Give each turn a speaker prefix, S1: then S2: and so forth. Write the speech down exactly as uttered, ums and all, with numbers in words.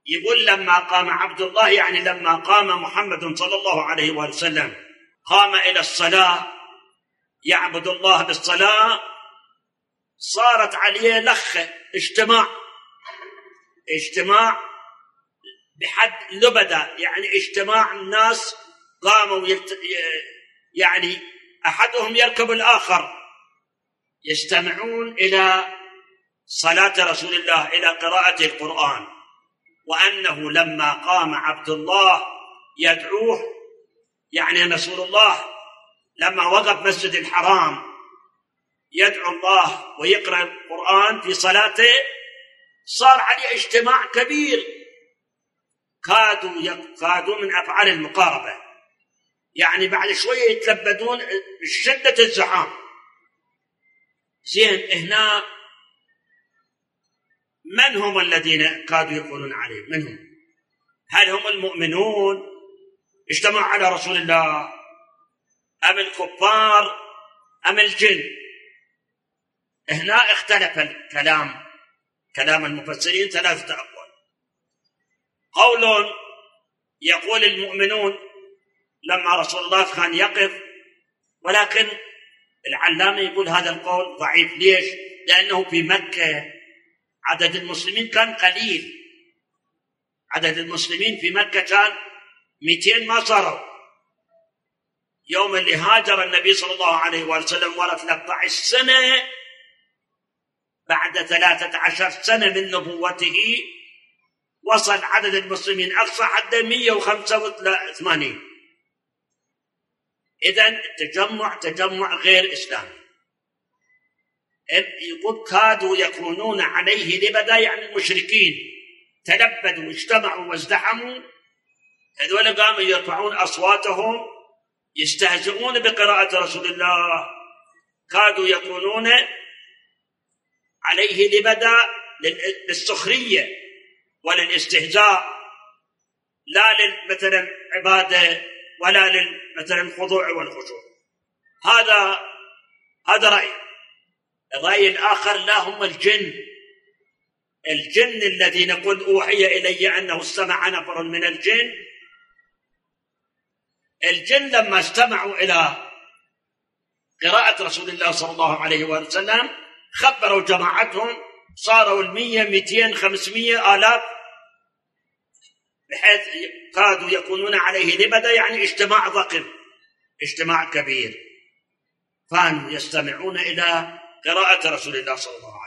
S1: يقول لما قام عبد الله، يعني لما قام محمد صلى الله عليه وسلم قام إلى الصلاة يعبد الله بالصلاة، صارت عليه لخة، اجتماع اجتماع بحد لبدة، يعني اجتماع الناس قاموا يلت... يعني أحدهم يركب الآخر، يستمعون إلى صلاة رسول الله، إلى قراءة القرآن. وأنه لما قام عبد الله يدعوه، يعني رسول الله لما وقف مسجد الحرام يدعو الله ويقرأ القرآن في صلاته، صار عليه اجتماع كبير، كادوا كادوا من أفعال المقاربة، يعني بعد شوية يتلبدون شدة الزحام. زين، هنا من هم الذين كادوا يقولون عليه؟ من هم؟ هل هم المؤمنون اجتمعوا على رسول الله، أم الكفار، أم الجن؟ هنا اختلف الكلام، كلام المفسرين ثلاثة أقوال. قول يقول المؤمنون لما رسول الله كان يقف، ولكن العلامة يقول هذا القول ضعيف. ليش؟ لأنه في مكة عدد المسلمين كان قليل، عدد المسلمين في مكة كان مئتين ما صاروا. يوم اللي هاجر النبي صلى الله عليه وسلم ورا ثلاثة عشر سنة، بعد ثلاثة عشر سنة من نبوته وصل عدد المسلمين أقصى حد مئة وخمسة وثمانين. إذن تجمع تجمع غير إسلامي. يقول كادوا يكونون عليه لبدا، يعني المشركين تلبدوا واجتمعوا وازدحموا، هذول قاموا يرفعون أصواتهم يستهزئون بقراءة رسول الله، كادوا يكونون عليه لبدا للسخرية وللاستهزاء، لا مثلا عبادة ولا مثلا الخضوع والخشوع. هذا هذا رأي. الرأي الآخر لا، هم الجن، الجن الذين قل أوحي إلي أنه استمع نفر من الجن. الجن لما استمعوا إلى قراءة رسول الله صلى الله عليه وسلم خبروا جماعتهم، صاروا المية مئتين خمسمية آلاف، بحيث كادوا يكونون عليه لبدا، يعني اجتماع ضخم، اجتماع كبير، كانوا يستمعون إلى قراءة رسول الله صلى الله عليه وسلم.